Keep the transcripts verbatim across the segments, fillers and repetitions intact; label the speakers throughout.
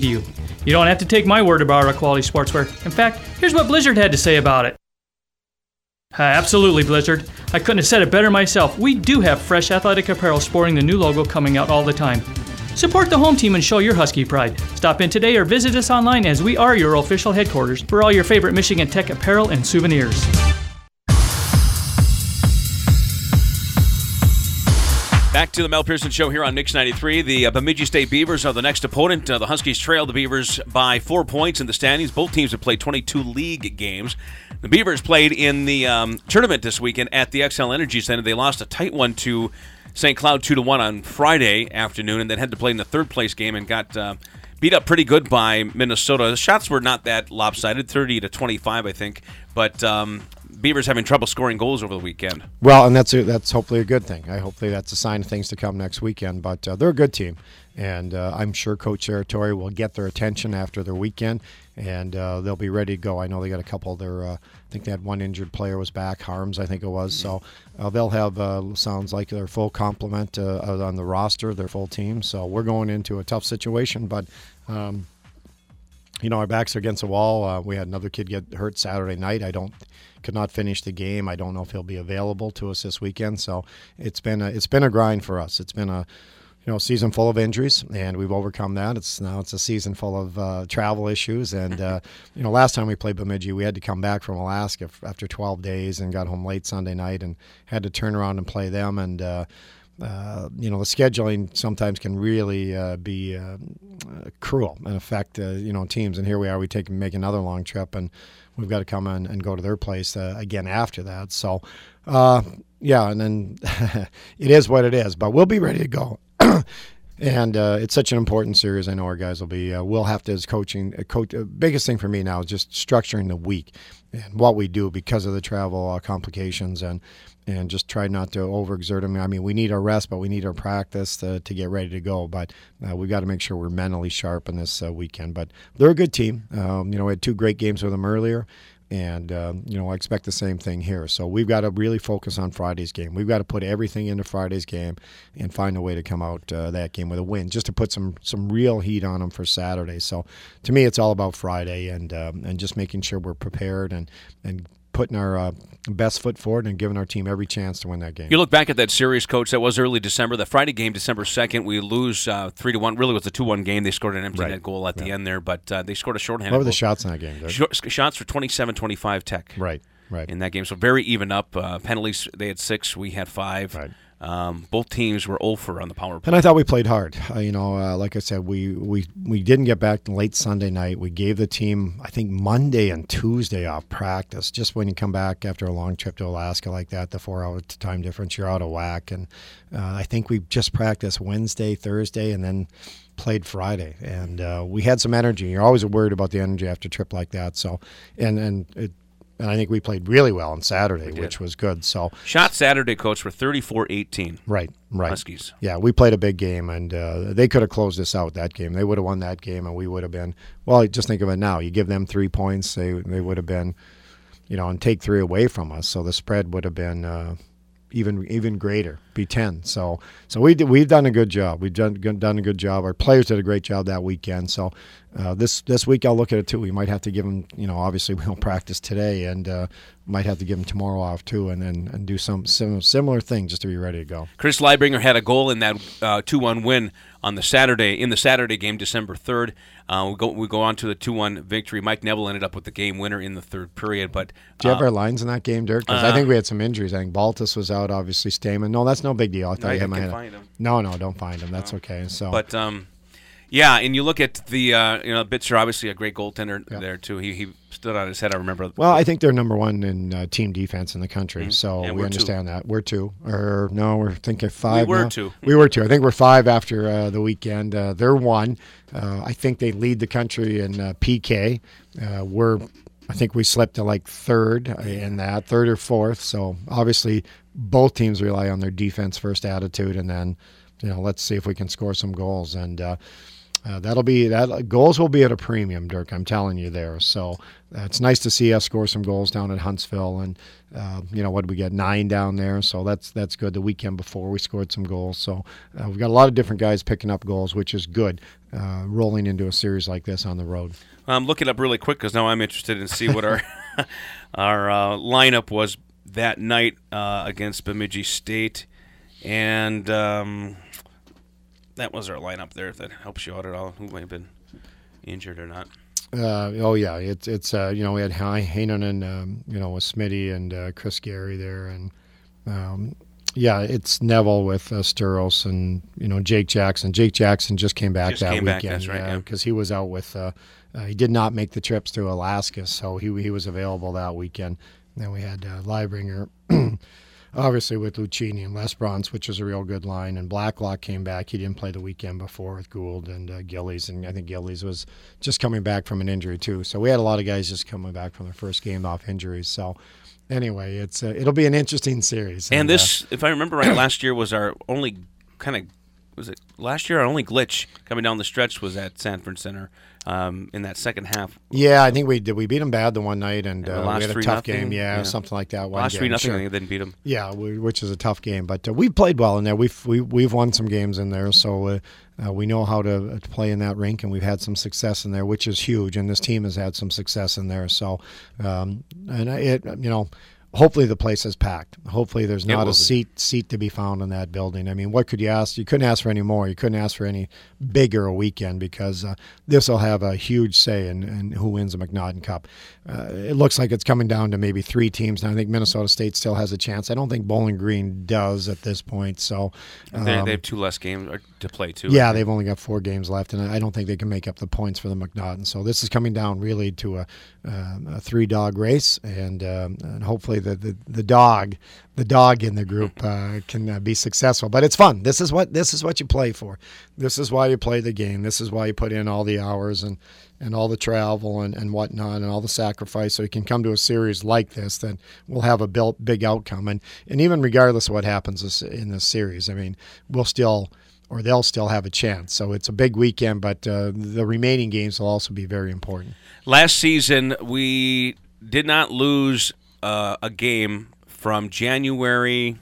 Speaker 1: to you. You don't have to take my word about our quality sportswear. In fact, here's what Blizzard had to say about it. Uh, absolutely, Blizzard. I couldn't have said it better myself. We do have fresh athletic apparel sporting the new logo coming out all the time. Support the home team and show your Husky pride. Stop in today or visit us online as we are your official headquarters for all your favorite Michigan Tech apparel and souvenirs.
Speaker 2: Back to the Mel Pearson Show here on Mix ninety-three. The uh, Bemidji State Beavers are the next opponent. Uh, the Huskies trail the Beavers by four points in the standings. Both teams have played twenty-two league games. The Beavers played in the um, tournament this weekend at the Xcel Energy Center. They lost a tight one to Saint Cloud two to one on Friday afternoon, and then had to play in the third place game and got uh, beat up pretty good by Minnesota. The shots were not that lopsided, thirty to twenty-five, I think, but um, Beavers having trouble scoring goals over the weekend.
Speaker 3: Well, and that's a, that's hopefully a good thing. I hopefully that's a sign of things to come next weekend. But uh, they're a good team, and uh, I'm sure Coach Sartori will get their attention after their weekend, and uh, they'll be ready to go. I know they got a couple of their, uh, I think they had one injured player was back, Harms, I think it was. So uh, they'll have, uh, sounds like their full complement uh, on the roster, their full team. So we're going into a tough situation, but um, you know, our backs are against the wall. Uh, we had another kid get hurt Saturday night. I don't could not finish the game. I don't know if he'll be available to us this weekend. So it's been a, it's been a grind for us. It's been a you know season full of injuries, and we've overcome that. It's now it's a season full of uh, travel issues, and uh, you know last time we played Bemidji, we had to come back from Alaska after twelve days and got home late Sunday night and had to turn around and play them. And uh, Uh, you know, the scheduling sometimes can really uh, be uh, cruel and affect, uh, you know, teams. And here we are, we take make another long trip, and we've got to come in and go to their place uh, again after that. So, uh, yeah, and then it is what it is. But we'll be ready to go. And uh, it's such an important series. I know our guys will be. Uh, we'll have to, as coaching, uh, coach. Uh, biggest thing for me now is just structuring the week and what we do because of the travel uh, complications, and and just try not to overexert them. I mean, we need our rest, but we need our practice to, to get ready to go. But uh, we've got to make sure we're mentally sharp in this uh, weekend. But they're a good team. Um, you know, we had two great games with them earlier. And, uh, you know, I expect the same thing here. So we've got to really focus on Friday's game. We've got to put everything into Friday's game and find a way to come out uh, that game with a win, just to put some, some real heat on them for Saturday. So to me, it's all about Friday and um, and just making sure we're prepared and, and putting our uh, best foot forward and giving our team every chance to win that game.
Speaker 2: You look back at that series, Coach, that was early December. The Friday game, December second, we lose uh, three to one. Really was a two one game. They scored an empty
Speaker 3: right.
Speaker 2: net goal at
Speaker 3: yeah.
Speaker 2: the end there, but uh, they scored a shorthanded
Speaker 3: goal. What were the
Speaker 2: goal.
Speaker 3: shots in that game, Doug?
Speaker 2: Sh- shots for twenty-seven twenty-five Tech.
Speaker 3: Right, right.
Speaker 2: In that game. So very even up. Uh, penalties, they had six. We had five.
Speaker 3: Right.
Speaker 2: Um, both teams were oh for on the power play.
Speaker 3: And I thought we played hard. Uh, you know, uh, like I said, we, we, we didn't get back late Sunday night. We gave the team, I think, Monday and Tuesday off practice. Just when you come back after a long trip to Alaska like that, the four-hour time difference, you're out of whack. And uh, I think we just practiced Wednesday, Thursday, and then played Friday. And uh, we had some energy. You're always worried about the energy after a trip like that. So, and, and it, And I think we played really well on Saturday, which was good. So
Speaker 2: shots Saturday, Coach, were thirty-four eighteen.
Speaker 3: Right, right.
Speaker 2: Huskies.
Speaker 3: Yeah, we played a big game, and uh, they could have closed us out that game. They would have won that game, and we would have been, well, just think of it now. You give them three points, they they would have been, you know, and take three away from us. So the spread would have been uh, even even greater, be ten. So so we did, we've done a good job. We've done done a good job. Our players did a great job that weekend. So uh, this this week I'll look at it too. We might have to give them, you know, obviously we don't practice today, and uh, might have to give them tomorrow off too, and then and do some sim- similar thing just to be ready to go.
Speaker 2: Chris Leibringer had a goal in that uh, two one win on the Saturday in the Saturday game, December third. Uh, we go we go on to the two one victory. Mike Neville ended up with the game winner in the third period. But
Speaker 3: do you have
Speaker 2: uh,
Speaker 3: our lines in that game, Dirk? Because
Speaker 2: uh,
Speaker 3: I think we had some injuries. I think Baltus was out, obviously Stamen. No, that's no big deal. I thought
Speaker 2: I,
Speaker 3: you had
Speaker 2: I
Speaker 3: my
Speaker 2: can
Speaker 3: head.
Speaker 2: find him.
Speaker 3: No, no, don't find him. That's
Speaker 2: no.
Speaker 3: okay. So,
Speaker 2: but um, yeah, and you look at the uh, you know Bitzer, obviously a great goaltender
Speaker 3: yeah.
Speaker 2: there too. He he stood on his head. I remember.
Speaker 3: Well, I think they're number one in uh, team defense in the country,
Speaker 2: mm-hmm.
Speaker 3: so
Speaker 2: yeah,
Speaker 3: we understand
Speaker 2: two.
Speaker 3: that. We're two, or no, we're thinking five.
Speaker 2: We were
Speaker 3: now.
Speaker 2: two.
Speaker 3: We were two. I think we're five after uh, the weekend. Uh, they're one. Uh, I think they lead the country in uh, P K. Uh, we're, I think we slipped to like third in that, third or fourth. So obviously, both teams rely on their defense first attitude, and then, you know, let's see if we can score some goals. And uh, Uh, that'll be that. Goals will be at a premium, Dirk. I'm telling you there. So uh, it's nice to see us score some goals down at Huntsville, and uh, you know what did we get nine down there? So that's that's good. The weekend before we scored some goals. So uh, we've got a lot of different guys picking up goals, which is good. Uh, rolling into a series like this on the road.
Speaker 2: I'm looking up really quick because now I'm interested in see what our our uh, lineup was that night uh, against Bemidji State, and. Um, That was our lineup there. If that helps you out at all, who might have been injured or not.
Speaker 3: Uh, oh yeah, it's it's uh, you know we had Hainen and um, you know with Smitty and uh, Chris Gary there, and um, yeah, it's Neville with uh, Sturos and you know Jake Jackson. Jake Jackson just came back
Speaker 2: just
Speaker 3: that
Speaker 2: came
Speaker 3: weekend,
Speaker 2: back, that's right,
Speaker 3: because
Speaker 2: yeah.
Speaker 3: he was out with uh, uh, he did not make the trips to Alaska, so he he was available that weekend. Then we had uh, Liebringer. Obviously with Lucchini and Lesbrance, which is a real good line, and Blacklock came back. He didn't play the weekend before with Gould and uh, Gillies, and I think Gillies was just coming back from an injury too. So we had a lot of guys just coming back from their first game off injuries. So anyway, it's uh, it'll be an interesting series.
Speaker 2: And, and this,
Speaker 3: uh,
Speaker 2: if I remember right, last year was our only kind of was it last year our only glitch coming down the stretch was at Sanford Center. Um, in that second half.
Speaker 3: Yeah, I think we did. We beat them bad the one night, and uh, we had a tough
Speaker 2: nothing.
Speaker 3: game. Yeah,
Speaker 2: yeah,
Speaker 3: something like that. One
Speaker 2: last
Speaker 3: game.
Speaker 2: three nothing,
Speaker 3: sure.
Speaker 2: I think they didn't beat them.
Speaker 3: Yeah, we, which is a tough game, but uh, we played well in there. We've we, we've won some games in there, so uh, uh, we know how to, uh, to play in that rink, and we've had some success in there, which is huge. And this team has had some success in there. So, um, and it you know. Hopefully the place is packed. Hopefully there's not a seat seat to be found in that building. I mean, what could you ask? You couldn't ask for any more. You couldn't ask for any bigger a weekend because uh, this will have a huge say in, in who wins the McNaughton Cup. Uh, it looks like it's coming down to maybe three teams now. I think Minnesota State still has a chance. I don't think Bowling Green does at this point. So um,
Speaker 2: they, they have two less games to play too.
Speaker 3: Yeah, they've only got four games left, and I don't think they can make up the points for the McNaughton. So this is coming down really to a, uh, a three-dog race, and um, and hopefully the, the the dog, the dog in the group uh, can uh, be successful. But it's fun. This is what this is what you play for. This is why you play the game. This is why you put in all the hours and, and all the travel and, and whatnot and all the sacrifice so you can come to a series like this that will have a built, big outcome. And, and even regardless of what happens in this series, I mean, we'll still or they'll still have a chance. So it's a big weekend, but uh, the remaining games will also be very important.
Speaker 2: Last season, we did not lose uh, a game from January.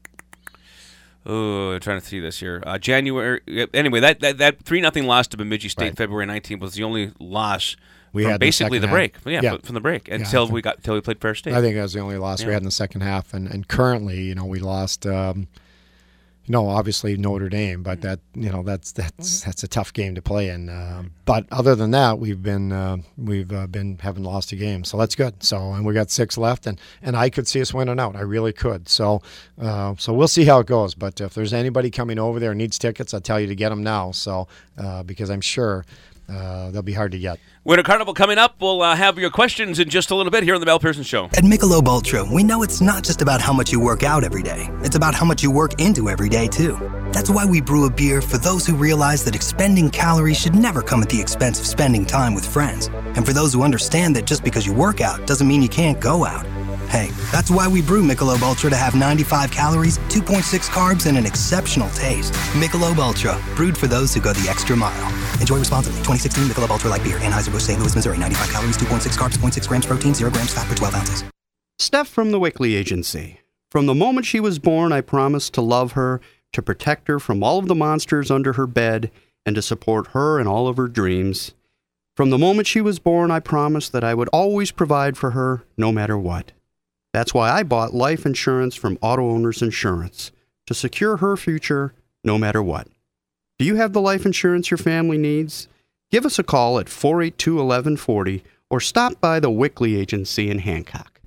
Speaker 2: Oh, I'm trying to see this here. Uh, January. Anyway, that that, that three nothing loss to Bemidji State right. February nineteenth was the only loss we from had basically the, the break. Yeah, yeah, from the break until yeah, we got until we played Fair State.
Speaker 3: I think that was the only loss yeah. we had in the second half, and and currently, you know, we lost. Um, No, obviously Notre Dame, but that you know that's that's that's a tough game to play in. Uh, but other than that, we've been uh, we've uh, been haven't lost a game, so that's good. So and we got six left, and, and I could see us winning out. I really could. So uh, so we'll see how it goes. But if there's anybody coming over there and needs tickets, I'll tell you to get them now. So uh, because I'm sure uh, they'll be hard to get.
Speaker 2: Winter Carnival coming up. We'll uh, have your questions in just a little bit here on the Mel Pearson Show.
Speaker 4: At Michelob Ultra, we know it's not just about how much you work out every day. It's about how much you work into every day, too. That's why we brew a beer for those who realize that expending calories should never come at the expense of spending time with friends. And for those who understand that just because you work out doesn't mean you can't go out. Hey, that's why we brew Michelob Ultra to have ninety-five calories, two point six carbs, and an exceptional taste. Michelob Ultra, brewed for those who go the extra mile. Enjoy responsibly. twenty sixteen Michelob Ultra Light Beer, Anheuser-Busch, Saint Louis, Missouri. ninety-five calories, two point six carbs, zero point six grams protein, zero grams fat per twelve ounces.
Speaker 5: Steph from the Wickley Agency. From the moment she was born, I promised to love her, to protect her from all of the monsters under her bed, and to support her in all of her dreams. From the moment she was born, I promised that I would always provide for her, no matter what. That's why I bought life insurance from Auto Owners Insurance, to secure her future, no matter what. Do you have the life insurance your family needs? Give us a call at four eight two, one one four zero or stop by the Wickley Agency in Hancock.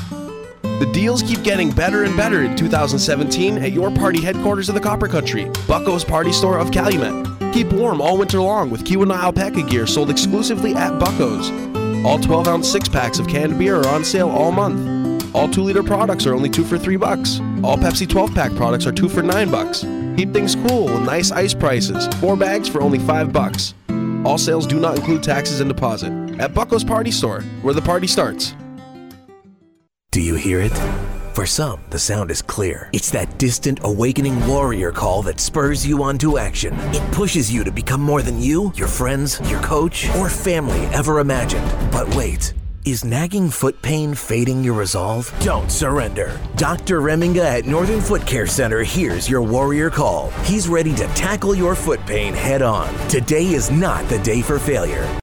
Speaker 6: The deals keep getting better and better in two thousand seventeen at your party headquarters of the Copper Country, Bucko's Party Store of Calumet. Keep warm all winter long with Keweenaw alpaca gear sold exclusively at Bucko's. All twelve ounce six-packs of canned beer are on sale all month. All two liter products are only two for three bucks. All Pepsi twelve pack products are two for nine bucks. Keep things cool with nice ice prices. Four bags for only five bucks. All sales do not include taxes and deposit. At Bucko's Party Store, where the party starts.
Speaker 4: Do you hear it?
Speaker 7: For some, the sound is clear. It's that distant, awakening warrior call that spurs you onto action. It pushes you to become more than you, your friends, your coach, or family ever imagined. But wait. Is nagging foot pain fading your resolve? Don't surrender. Doctor Reminga at Northern Foot Care Center hears your warrior call. He's ready to tackle your foot pain head on. Today is not the day for failure.